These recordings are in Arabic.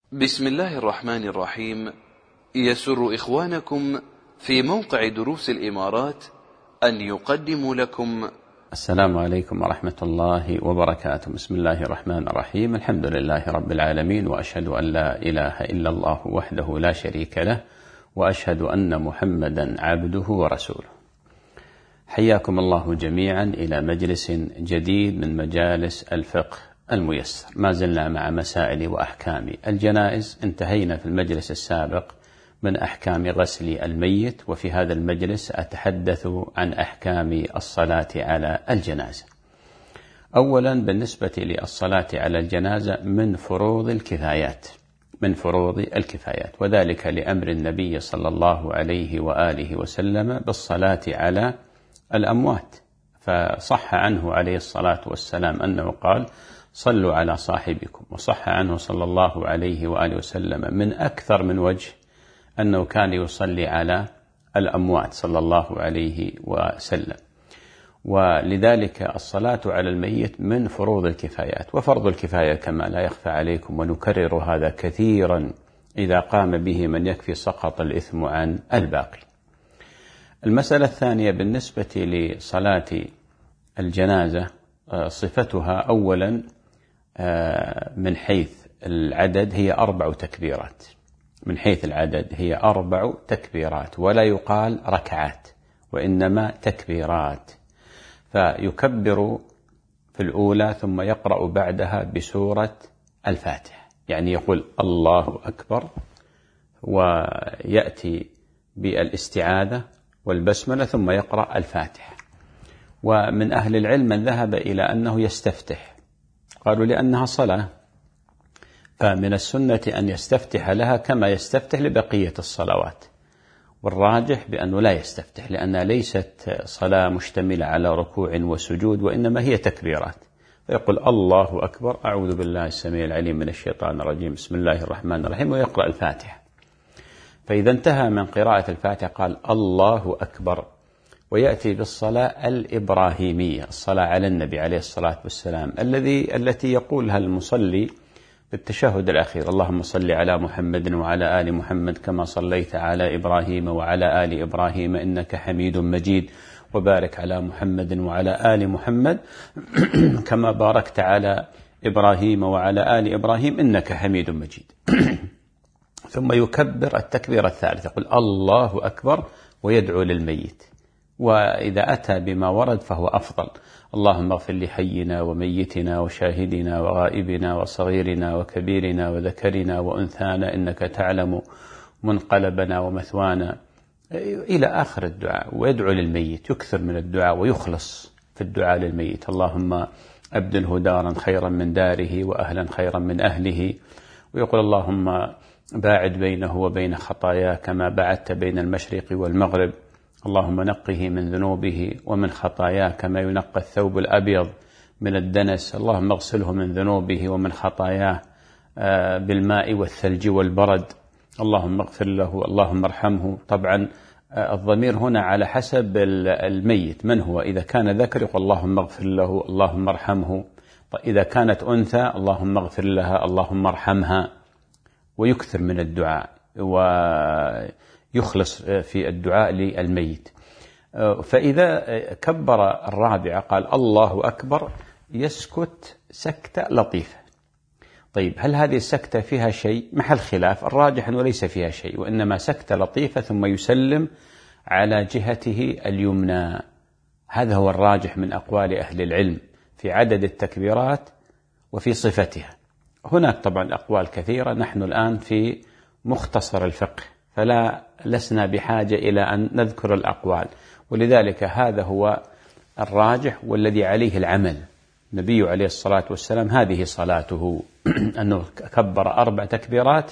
بسم الله الرحمن الرحيم. يسر إخوانكم في موقع دروس الإمارات أن يقدموا لكم السلام عليكم ورحمة الله وبركاته. بسم الله الرحمن الرحيم. الحمد لله رب العالمين، وأشهد أن لا إله إلا الله وحده لا شريك له، وأشهد أن محمدا عبده ورسوله. حياكم الله جميعا إلى مجلس جديد من مجالس الفقه الميسر. ما زلنا مع مسائل وأحكام الجنائز. انتهينا في المجلس السابق من أحكام غسل الميت، وفي هذا المجلس أتحدث عن أحكام الصلاة على الجنازة. أولا، بالنسبة للصلاة على الجنازة من فروض الكفايات، وذلك لأمر النبي صلى الله عليه وآله وسلم بالصلاة على الأموات، فصح عنه عليه الصلاة والسلام أنه قال: صلوا على صاحبكم. وصح عنه صلى الله عليه وآله وسلم من أكثر من وجه أنه كان يصلي على الأموات صلى الله عليه وسلم. ولذلك الصلاة على الميت من فروض الكفايات، وفرض الكفاية كما لا يخفى عليكم، ونكرر هذا كثيرا، إذا قام به من يكفي سقط الإثم عن الباقي. المسألة الثانية بالنسبة لصلاة الجنازة، صفتها أولا من حيث العدد هي 4 تكبيرات. من حيث العدد هي 4 تكبيرات، ولا يقال ركعات، وإنما تكبيرات. فيكبر في الأولى ثم يقرأ بعدها بسورة الفاتحة، يعني يقول الله أكبر، ويأتي بالاستعاذة والبسملة ثم يقرأ الفاتحة. ومن أهل العلم من ذهب إلى أنه يستفتح، قالوا لأنها صلاة، فمن السنة أن يستفتح لها كما يستفتح لبقية الصلوات. والراجح بأنه لا يستفتح، لأنها ليست صلاة مشتملة على ركوع وسجود، وإنما هي تكبيرات. فيقول الله أكبر، أعوذ بالله السميع العليم من الشيطان الرجيم، بسم الله الرحمن الرحيم، ويقرأ الفاتحة. فإذا انتهى من قراءة الفاتحة قال الله أكبر، ويأتي بالصلاة الإبراهيمية، الصلاة على النبي عليه الصلاة والسلام، التي يقولها المصلي في التشهد الأخير: اللهم صل على محمد وعلى آل محمد كما صليت على إبراهيم وعلى آل إبراهيم إنك حميد مجيد، وبارك على محمد وعلى آل محمد كما باركت على إبراهيم وعلى آل إبراهيم إنك حميد مجيد. ثم يكبر التكبير الثالث، يقول الله أكبر، ويدعو للميت. وإذا أتى بما ورد فهو أفضل: اللهم اغفر لحينا وميتنا وشاهدنا وغائبنا وصغيرنا وكبيرنا وذكرنا وأنثانا إنك تعلم منقلبنا ومثوانا، إلى آخر الدعاء. ويدعو للميت، يكثر من الدعاء ويخلص في الدعاء للميت: اللهم أبدله دارا خيرا من داره، وأهلا خيرا من أهله. ويقول: اللهم باعد بينه وبين خطاياه كما بعدت بين المشرق والمغرب، اللهم نقه من ذنوبه ومن خطاياه كما ينقى الثوب الأبيض من الدنس، اللهم اغسله من ذنوبه ومن خطاياه بالماء والثلج والبرد، اللهم اغفر له، اللهم ارحمه. طبعا الضمير هنا على حسب الميت من هو. إذا كان ذكر يقول اللهم اغفر له، اللهم ارحمه. إذا كانت أنثى اللهم اغفر لها، اللهم ارحمها. ويكثر من الدعاء ويخلص في الدعاء للميت. فإذا كبر الرابعة قال الله أكبر، يسكت سكتة لطيفة. طيب، هل هذه السكتة فيها شيء؟ محل خلاف، الراجح أنه ليس فيها شيء، وإنما سكتة لطيفة، ثم يسلم على جهته اليمنى. هذا هو الراجح من أقوال أهل العلم في عدد التكبيرات وفي صفتها. هناك طبعا أقوال كثيرة، نحن الآن في مختصر الفقه، لسنا بحاجة إلى أن نذكر الأقوال، ولذلك هذا هو الراجح والذي عليه العمل. النبي عليه الصلاة والسلام هذه صلاته أنه كبر 4 تكبيرات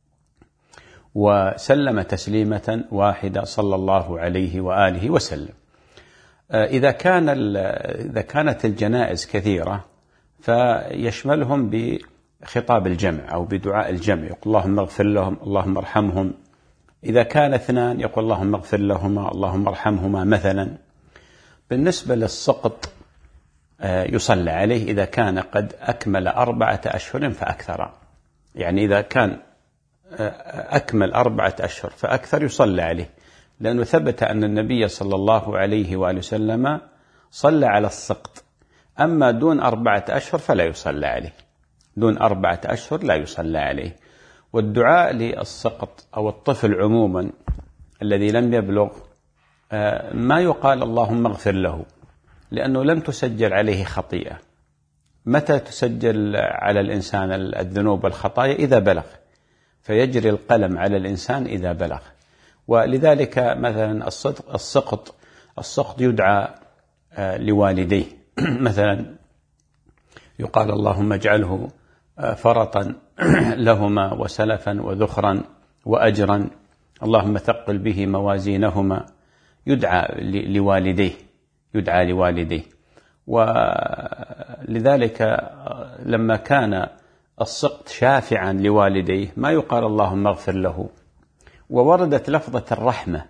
وسلم تسليمة واحدة صلى الله عليه وآله وسلم. إذا كانت الجنائز كثيرة فيشملهم بخطاب الجمع أو بدعاء الجمع، يقول اللهم اغفر لهم، اللهم ارحمهم. إذا كان 2 يقول اللهم اغفر لهما، اللهم ارحمهما مثلا. بالنسبة للسقط يصلى عليه إذا كان قد أكمل 4 أشهر فأكثر. يعني إذا كان أكمل 4 أشهر فأكثر يصلى عليه، لأنه ثبت أن النبي صلى الله عليه وآله وسلم صلى على السقط. أما دون 4 أشهر فلا يصلى عليه، دون 4 أشهر لا يصلى عليه. والدعاء للسقط أو الطفل عموما الذي لم يبلغ ما يقال اللهم اغفر له، لأنه لم تسجل عليه خطيئة. متى تسجل على الإنسان الذنوب والخطايا؟ إذا بلغ، فيجري القلم على الإنسان إذا بلغ. ولذلك مثلا السقط يدعى لوالديه مثلا يقال اللهم اجعله فرطا لهما وسلفا وذخرا وأجرا، اللهم ثقل به موازينهما، يدعى لوالديه. ولذلك لما كان السقط شافعا لوالديه ما يقال اللهم اغفر له. ووردت لفظة الرحمة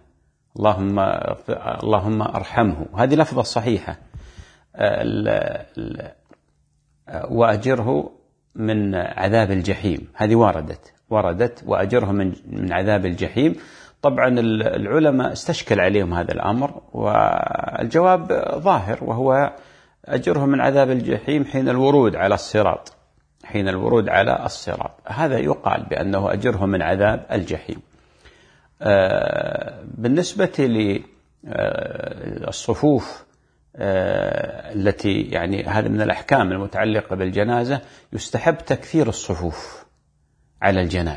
اللهم ارحمه، هذه لفظة صحيحة. وأجره من عذاب الجحيم، هذه وردت وأجره من عذاب الجحيم. طبعا العلماء استشكل عليهم هذا الأمر، والجواب ظاهر، وهو أجره من عذاب الجحيم حين الورود على الصراط، هذا يقال بأنه أجره من عذاب الجحيم. بالنسبة للصفوف التي يعني هذا من الأحكام المتعلقة بالجنازة، يستحب تكثير الصفوف على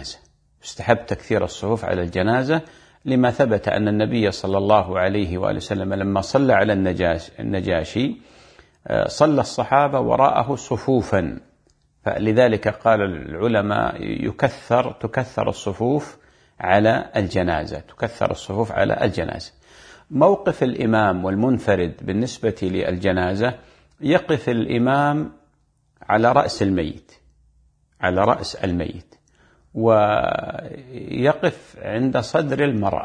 الجنازة، لما ثبت أن النبي صلى الله عليه وآله وسلم لما صلى على النجاشي صلى الصحابة وراءه صفوفا، فلذلك قال العلماء تكثر الصفوف على الجنازة. موقف الإمام والمنفرد بالنسبة للجنازة، يقف الإمام على رأس الميت، ويقف عند صدر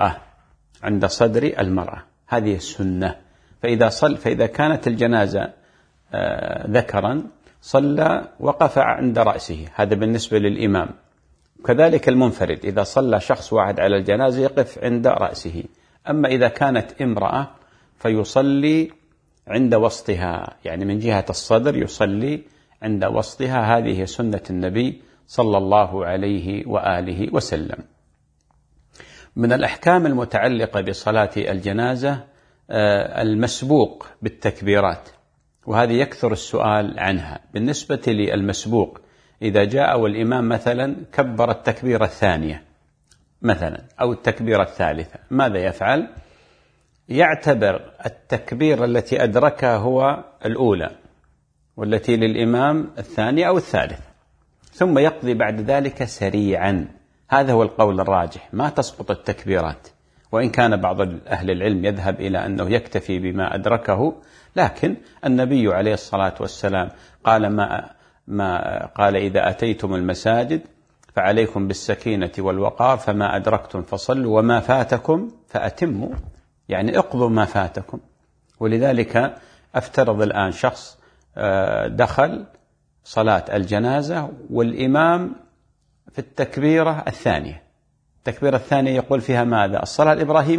المرأة، هذه السنة. فإذا كانت الجنازة ذكرا صلى وقف عند رأسه، هذا بالنسبة للإمام. كذلك المنفرد إذا صلى شخص واحد على الجنازة يقف عند رأسه. أما إذا كانت امرأة فيصلي عند وسطها، يعني من جهة الصدر يصلي عند وسطها، هذه سنة النبي صلى الله عليه وآله وسلم. من الأحكام المتعلقة بصلاة الجنازة المسبوق بالتكبيرات، وهذه يكثر السؤال عنها. بالنسبة للمسبوق، إذا جاء والإمام مثلا كبر التكبيرة الثانية مثلا أو التكبيرة الثالثة، ماذا يفعل؟ يعتبر التكبير التي أدركها هو الأولى، والتي للإمام الثانية أو الثالثة، ثم يقضي بعد ذلك سريعا. هذا هو القول الراجح، ما تسقط التكبيرات، وإن كان بعض أهل العلم يذهب إلى أنه يكتفي بما أدركه، لكن النبي عليه الصلاة والسلام قال ما قال إذا أتيتم المساجد فعليكم بالسكينة والوقار، فما أدركتم فصلوا وما فاتكم فأتموا، يعني اقضوا ما فاتكم. ولذلك أفترض الآن شخص دخل صلاة الجنازة والإمام في التكبيرة الثانية، التكبيرة الثانية يقول فيها ماذا؟ الصلاة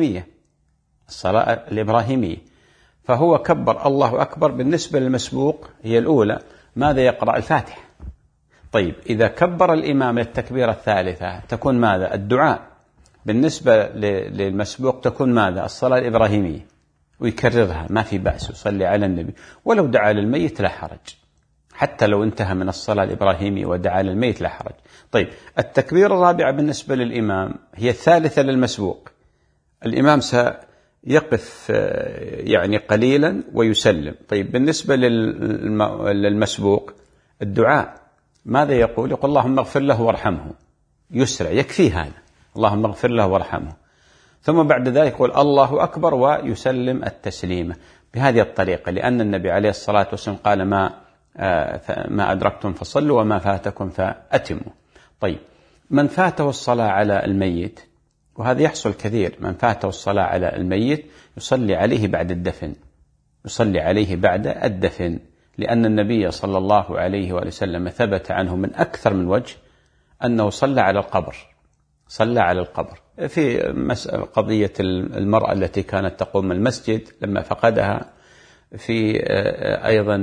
الإبراهيمية، فهو كبر الله أكبر. بالنسبة للمسبوق هي الأولى، ماذا يقرأ؟ الفاتحة. طيب إذا كبر الإمام للتكبيرة الثالثة تكون ماذا؟ الدعاء. بالنسبة للمسبوق تكون ماذا؟ الصلاة الإبراهيمية، ويكررها، ما في بأس، يصلي على النبي. ولو دعا للميت لا حرج، حتى لو انتهى من الصلاة الإبراهيمية ودعا للميت لا حرج. طيب التكبيرة الرابعة بالنسبة للإمام هي الثالثة للمسبوق، الإمام سيقف يعني قليلا ويسلم. طيب بالنسبة للمسبوق الدعاء ماذا يقول؟ يقول اللهم اغفر له وارحمه، يسرع، يكفي هذا، اللهم اغفر له وارحمه. ثم بعد ذلك يقول الله أكبر ويسلم التسليمة بهذه الطريقة، لأن النبي عليه الصلاة والسلام قال ما أدركتم فصلوا وما فاتكم فأتموا. طيب من فاته الصلاة على الميت، وهذا يحصل كثير، من فاته الصلاة على الميت يصلي عليه بعد الدفن، لأن النبي صلى الله عليه وسلم ثبت عنه من أكثر من وجه أنه صلى على القبر، صلى على القبر. في قضية المرأة التي كانت تقوم المسجد لما فقدها، في أيضا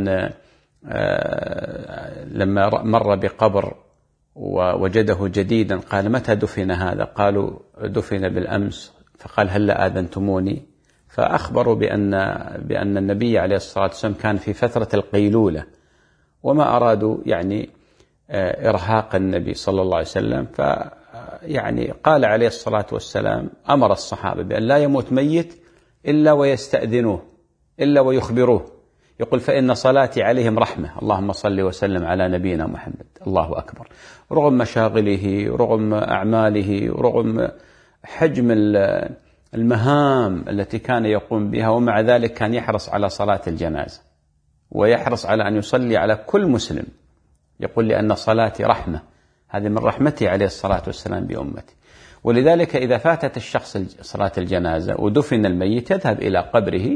لما مر بقبر ووجده جديدا قال متى دفن هذا؟ قالوا دفن بالأمس، فقال هل آذنتموني؟ فأخبروا بأن النبي عليه الصلاة والسلام كان في فترة القيلولة، وما أرادوا يعني إرهاق النبي صلى الله عليه وسلم، يعني قال عليه الصلاة والسلام أمر الصحابة بأن لا يموت ميت إلا ويستأذنوه، إلا ويخبروه، يقول فإن صلاتي عليهم رحمة، اللهم صل وسلم على نبينا محمد. الله أكبر. رغم مشاغله، رغم أعماله، رغم حجم المهام التي كان يقوم بها، ومع ذلك كان يحرص على صلاة الجنازة، ويحرص على أن يصلي على كل مسلم. يقول لأن صلاتي رحمة، هذه من رحمته عليه الصلاة والسلام بأمتي. ولذلك إذا فاتت الشخص صلاة الجنازة ودفن الميت يذهب إلى قبره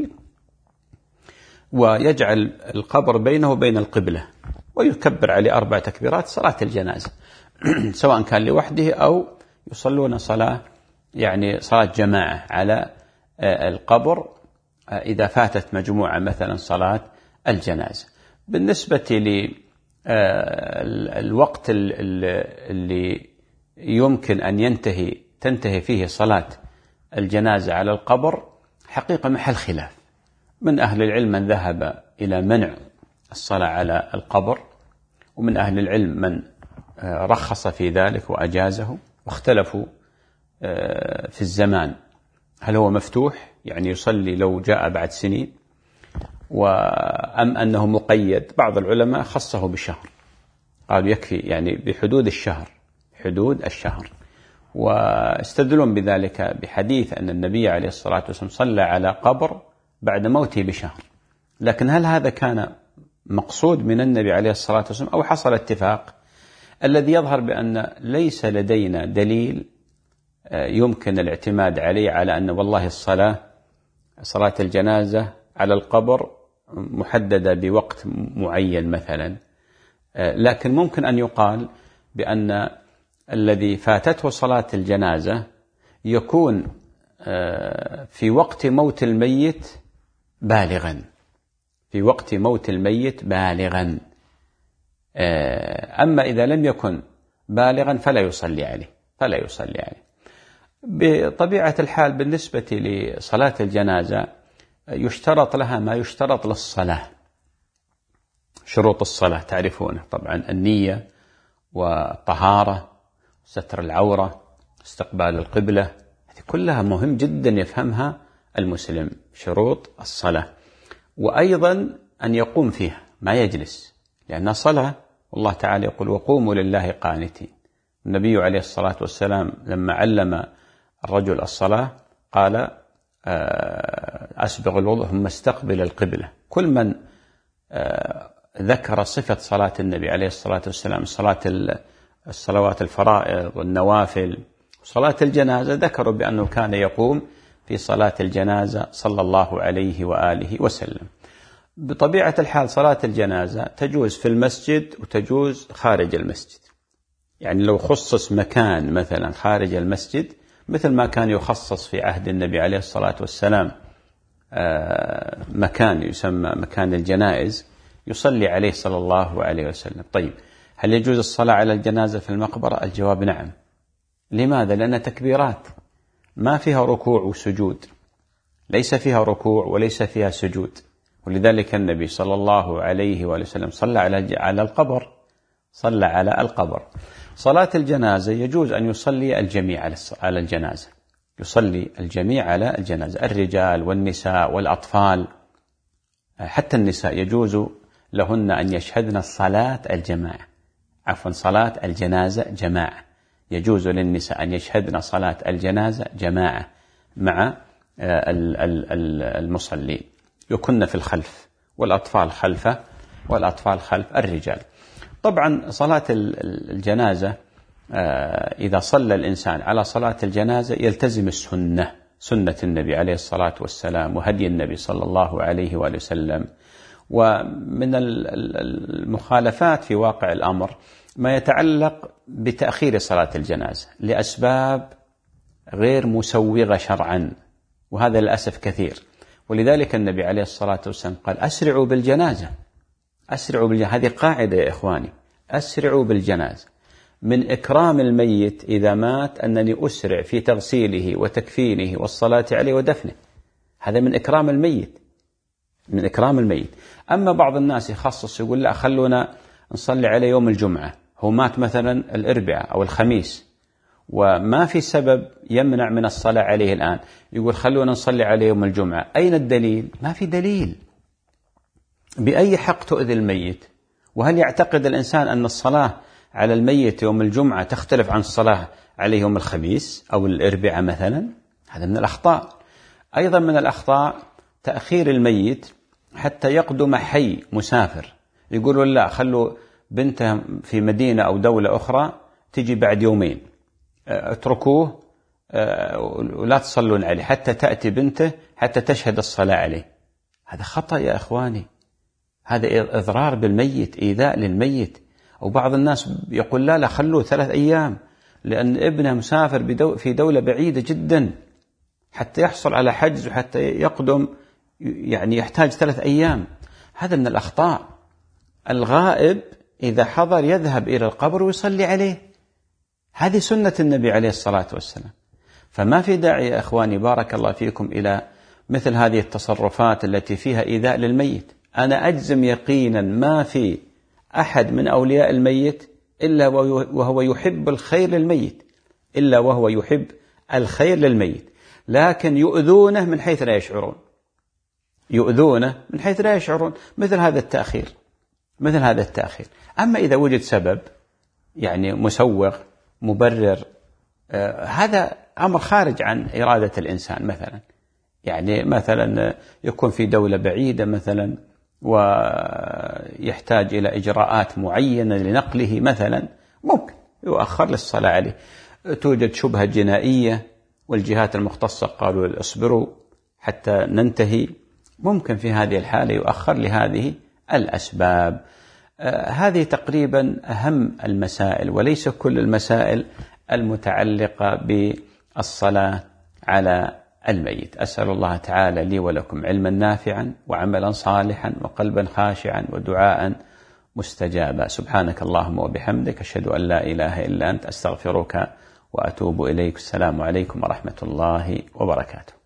ويجعل القبر بينه وبين القبلة، ويكبر عليه 4 تكبيرات صلاة الجنازة سواء كان لوحده أو يصلون صلاة جماعة على القبر إذا فاتت مجموعة مثلا صلاة الجنازة. بالنسبة للوقت اللي يمكن أن تنتهي فيه صلاة الجنازة على القبر حقيقة محل خلاف. من أهل العلم من ذهب إلى منع الصلاة على القبر، ومن أهل العلم من رخص في ذلك وأجازه، واختلفوا في الزمان هل هو مفتوح يعني يصلي لو جاء بعد سنين، أم أنه مقيد. بعض العلماء خصه بشهر، قالوا يكفي يعني بحدود الشهر، حدود الشهر، واستدلون بذلك بحديث أن النبي عليه الصلاة والسلام صلى على قبر بعد موته بشهر. لكن هل هذا كان مقصود من النبي عليه الصلاة والسلام أو حصل اتفاق؟ الذي يظهر بأن ليس لدينا دليل يمكن الاعتماد عليه على أن والله صلاة الجنازة على القبر محددة بوقت معين مثلا، لكن ممكن أن يقال بأن الذي فاتته صلاة الجنازة يكون في وقت موت الميت بالغا، في وقت موت الميت بالغا. أما إذا لم يكن بالغا فلا يصلي عليه، فلا يصلي عليه. بطبيعة الحال بالنسبة لصلاة الجنازة يشترط لها ما يشترط للصلاة، شروط الصلاة تعرفونه طبعا، النية والطهارة، ستر العورة، استقبال القبلة، هذه كلها مهم جدا يفهمها المسلم، شروط الصلاة. وأيضا أن يقوم فيها ما يجلس، لأنها صلاة، والله تعالى يقول وقوموا لله قانتين. النبي عليه الصلاة والسلام لما علم الرجل الصلاة قال أسبغ الوضوء ثم استقبل القبلة. كل من ذكر صفة صلاة النبي عليه الصلاة والسلام، الصلوات الفرائض والنوافل وصلاة الجنازة، ذكروا بأنه كان يقوم في صلاة الجنازة صلى الله عليه وآله وسلم. بطبيعة الحال صلاة الجنازة تجوز في المسجد وتجوز خارج المسجد، يعني لو خصص مكان مثلا خارج المسجد مثل ما كان يخصص في عهد النبي عليه الصلاة والسلام مكان يسمى مكان الجنائز يصلي عليه صلى الله عليه وسلم. طيب هل يجوز الصلاة على الجنازة في المقبرة؟ الجواب نعم. لماذا؟ لأن تكبيرات ما فيها ركوع وسجود، ليس فيها ركوع وليس فيها سجود، ولذلك النبي صلى الله عليه وسلم صلى على القبر، صلى على القبر. صلاة الجنازة يجوز أن يصلي الجميع على الجنازة، يصلي الجميع على الجنازة، الرجال والنساء والأطفال، حتى النساء يجوز لهن أن يشهدن الصلاة الجماعة، عفوا صلاة الجنازة جماعة، يجوز للنساء أن يشهدن صلاة الجنازة جماعة مع المصلين، يكن في الخلف والأطفال خلفه والأطفال خلف الرجال. طبعا صلاة الجنازة إذا صلى الإنسان على صلاة الجنازة يلتزم سنة النبي عليه الصلاة والسلام وهدي النبي صلى الله عليه وسلم. ومن المخالفات في واقع الأمر ما يتعلق بتأخير صلاة الجنازة لأسباب غير مسوغة شرعا، وهذا للأسف كثير. ولذلك النبي عليه الصلاة والسلام قال أسرعوا بالجنازة، أسرعوا بالجنازة. هذه قاعدة يا إخواني، أسرعوا بالجنازة. من إكرام الميت إذا مات أنني أسرع في تغسيله وتكفينه والصلاة عليه ودفنه، هذا من إكرام الميت، من إكرام الميت. أما بعض الناس يخصص يقول لا خلونا نصلي عليه يوم الجمعة، هو مات مثلا الأربعاء أو الخميس وما في سبب يمنع من الصلاة عليه الآن، يقول خلونا نصلي عليه يوم الجمعة. أين الدليل؟ ما في دليل. بأي حق تؤذي الميت؟ وهل يعتقد الإنسان أن الصلاة على الميت يوم الجمعة تختلف عن الصلاة عليه يوم الخميس أو الأربعاء مثلا؟ هذا من الأخطاء. أيضا من الأخطاء تأخير الميت حتى يقدم حي مسافر، يقولوا لا خلوا بنته في مدينة أو دولة أخرى تجي بعد يومين، اتركوه ولا تصلون عليه حتى تأتي بنته حتى تشهد الصلاة عليه. هذا خطأ يا إخواني، هذا إضرار بالميت، إيذاء للميت. أو بعض الناس يقول لا خلوه 3 أيام لأن ابنه مسافر في دولة بعيدة جدا حتى يحصل على حجز وحتى يقدم يعني يحتاج 3 أيام. هذا من الأخطاء. الغائب إذا حضر يذهب إلى القبر ويصلي عليه، هذه سنة النبي عليه الصلاة والسلام. فما في داعي يا إخواني بارك الله فيكم إلى مثل هذه التصرفات التي فيها إيذاء للميت. أنا أجزم يقينا ما في أحد من أولياء الميت إلا وهو يحب الخير للميت، إلا وهو يحب الخير للميت، لكن يؤذونه من حيث لا يشعرون، يؤذونه من حيث لا يشعرون. مثل هذا التأخير، مثل هذا التأخير. أما إذا وجد سبب يعني مسوغ مبرر، هذا أمر خارج عن إرادة الإنسان. مثلا يعني مثلا يكون في دولة بعيدة مثلا ويحتاج إلى إجراءات معينة لنقله مثلا، ممكن يؤخر للصلاة عليه. توجد شبهة جنائية والجهات المختصة قالوا اصبروا حتى ننتهي، ممكن في هذه الحالة يؤخر لهذه الأسباب. هذه تقريبا أهم المسائل، وليس كل المسائل المتعلقة بالصلاة على الميت. أسأل الله تعالى لي ولكم علما نافعا وعملا صالحا وقلبا خاشعا ودعاء مستجابا. سبحانك اللهم وبحمدك، أشهد أن لا إله إلا أنت، أستغفرك وأتوب إليك. السلام عليكم ورحمة الله وبركاته.